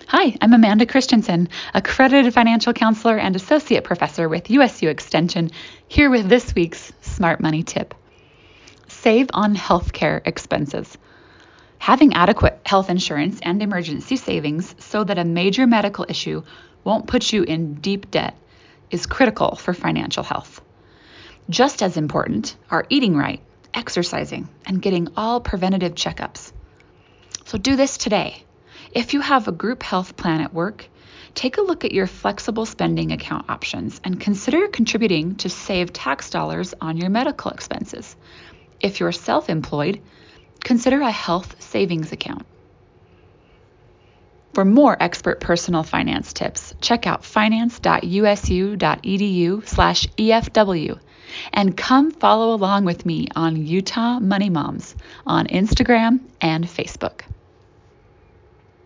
Hi, I'm Amanda Christensen, accredited financial counselor and associate professor with USU Extension, here with this week's Smart Money Tip. Save on healthcare expenses. Having adequate health insurance and emergency savings so that a major medical issue won't put you in deep debt is critical for financial health. Just as important are eating right, exercising, and getting all preventative checkups. So do this today. If you have a group health plan at work, take a look at your flexible spending account options and consider contributing to save tax dollars on your medical expenses. If you're self-employed, consider a health savings account. For more expert personal finance tips, check out finance.usu.edu/EFW and come follow along with me on Utah Money Moms on Instagram and Facebook.